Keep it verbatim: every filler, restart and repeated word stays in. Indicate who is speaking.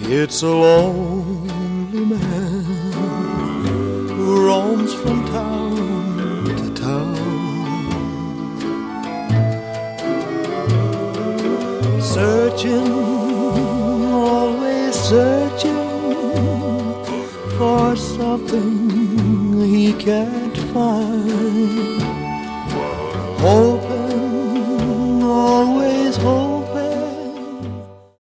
Speaker 1: It's a lonely man who roams from town to town, searching, always searching for something he can't find, hoping, always hoping